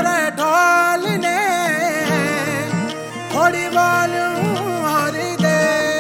मारे ढोल ने थोड़ी वॉल्यूम और दे।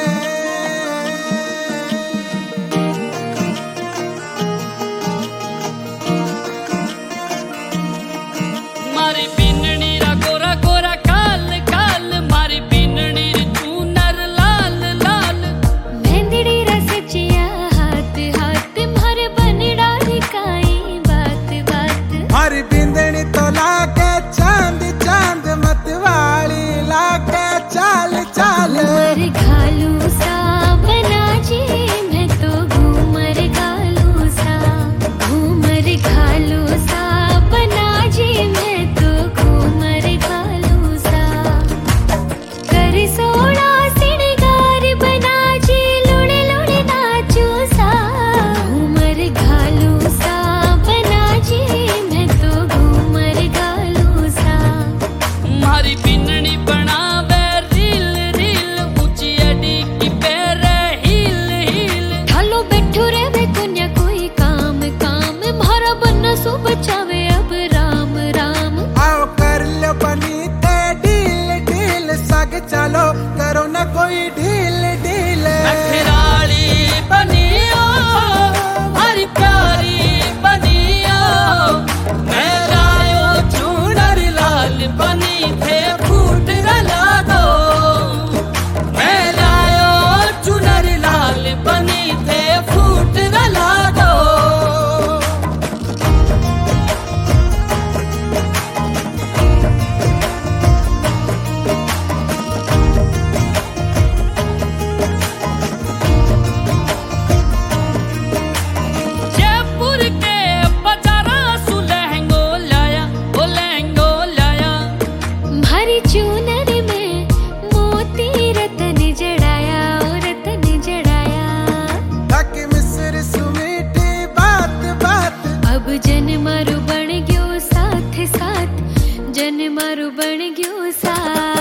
मारी बिननी रा गोरा गोरा काल काल, मारी बिननी री चूनर लाल लाल, मेहंदी रा सचिया हाथ हाथ मारे बनड़ा दिखाई बात बात। मारी बिंदनी तो लाके चांद चांद मतवाली लाके चाल चाल। घूमर घालू सा बना जी मैं तो घूमर घालू सा, घूमर घालू सा बना जी मैं तो घूमर घालू सा। कर सोना सिंगार बना जी लुड़े लुड़े नाचू सा, घूमर घालू सा बना जी मैं तो घूमर घालू सा। मारी बिननी बनावे रील रील, ऊंची अड़ी की पैरे हील हील। ढालो बैठो रे वे कुन्या कोई काम काम, मारा बन्ना सो बचावे अब राम राम। आओ कर लो बनी ते डील डील, सग चलो करो ना कोई ढील ढील। नखराली बनियो हरी प्यारी बनियो, मैं लायो चूनर लाल बनी थे फूट रला दो। मैं लायो चूनर लाल बनी थे फूट रला दो। जयपुर के बाजारा सु लहंगो लाया, ओ लहंगो लाया। मारी चूनर में मोती रतन जड़ाया ओ रतन जड़ाया। तक मिस्र सुमीठी बात बात, अब जन मारू बन गयो साथ साथ, जन मारू बन गयो साथ।